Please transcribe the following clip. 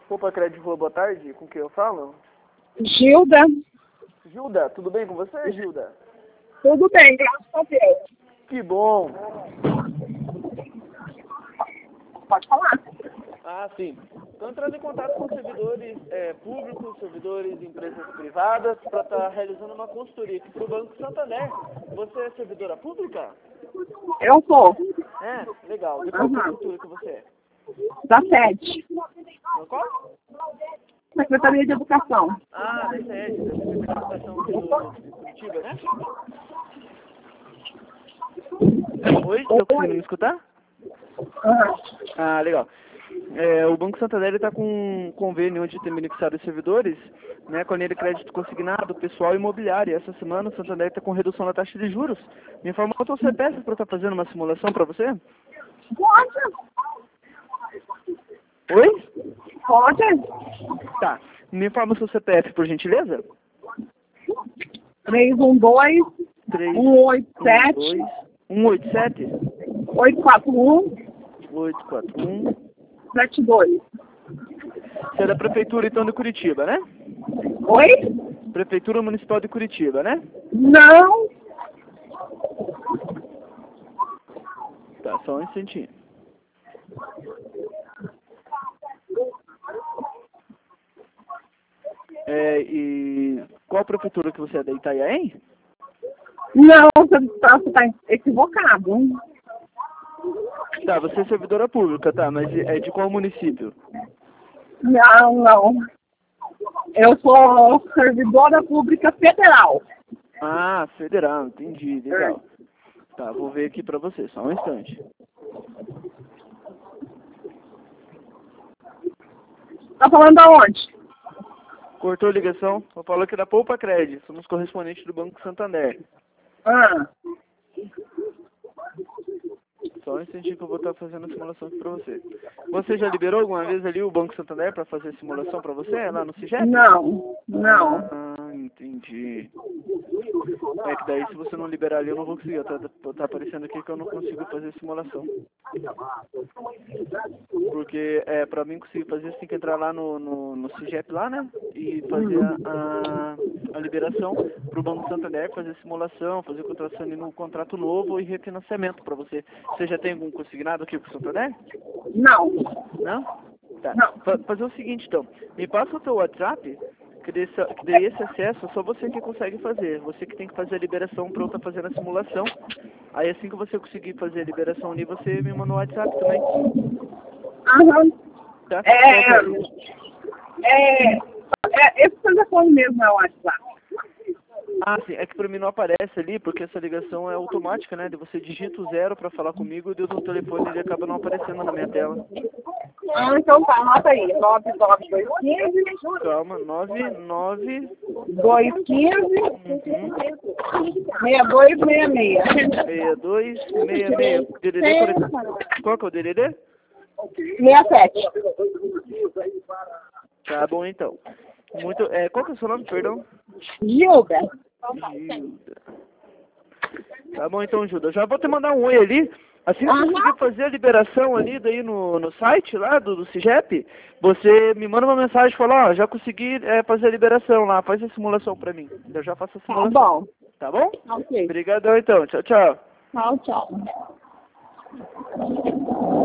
Opa, Crédito Rua, boa tarde. Com quem eu falo? Gilda. Gilda, tudo bem com você, Gilda? Tudo bem, graças a Deus. Que bom. Pode falar. Ah, sim. Estou entrando em contato com servidores públicos, servidores de empresas privadas, para estar realizando uma consultoria aqui para o Banco Santander. Você é servidora pública? Eu sou É, legal. De qual prefeitura que você é? da SED, No qual? Secretaria de Educação. Ah, da SED, da Secretaria de Educação aqui de Curitiba, né? Oi, estou conseguindo me escutar? Ah, legal. O Banco Santander está com um convênio onde tem beneficiado os servidores, né, com a linha de crédito consignado, pessoal e imobiliário. Essa semana o Santander está com redução na taxa de juros. Me informa quanto você peça para estar fazendo uma simulação para você? Pode. Oi? Pode. Tá. Me informa o seu CPF, por gentileza? 312 187 187 841 841. 72. Você é da Prefeitura, então, de Curitiba, né? Oi? Prefeitura Municipal de Curitiba, né? Não. Tá, só um instantinho. E qual prefeitura que você é? Da Itanhaém? Não, você está equivocado. Tá, você é servidora pública, tá, mas é de qual município? Não. Eu sou servidora pública federal. Ah, federal, entendi, legal. Tá, vou ver aqui pra você, só um instante. Tá falando aonde? Cortou a ligação, eu falo aqui da Poupa Crédito, somos correspondentes do Banco Santander. Ah. Só um instantinho que eu vou estar fazendo a simulação aqui pra você. Você já liberou alguma vez ali o Banco Santander para fazer a simulação para você, lá no CIGEP? Não. Ah, entendi. É que daí se você não liberar ali eu não vou conseguir. Tá aparecendo aqui que eu não consigo fazer a simulação. Porque para mim conseguir fazer, você tem que entrar lá no CIGEP lá, né? E fazer a liberação pro Banco Santander, fazer a simulação, fazer a contratação ali no contrato novo e refinanciamento para você. Você já tem algum consignado aqui pro Santander? Não. Não? Tá. Não. Fazer o seguinte, então. Me passa o teu WhatsApp, que daí esse acesso é só você que consegue fazer. Você que tem que fazer a liberação para eu estar fazendo a simulação. Aí assim que você conseguir fazer a liberação ali, você me manda o WhatsApp também. Aham. Tá? Esse telefone mesmo é o WhatsApp. Ah, sim. É que pra mim não aparece ali, porque essa ligação é automática, né? De você digita o 0 para falar comigo e Deus no telefone ele acaba não aparecendo na minha tela. Ah, então tá, anota aí. 99215. Calma, 99... 215. 6266. 6266. DDD, qual que é o DDD? 67. Tá bom, então. Qual que é o seu nome, perdão? Gilda. Gilda. Tá bom, então, Gilda. Já vou te mandar um oi ali. Assim que você conseguir fazer a liberação ali daí no site lá do CIGEP, você me manda uma mensagem e fala, já consegui fazer a liberação lá, faz a simulação pra mim. Eu já faço a simulação. Tá bom. Tá bom? Ok. Obrigadão, então. Tchau, tchau. Tchau, tchau.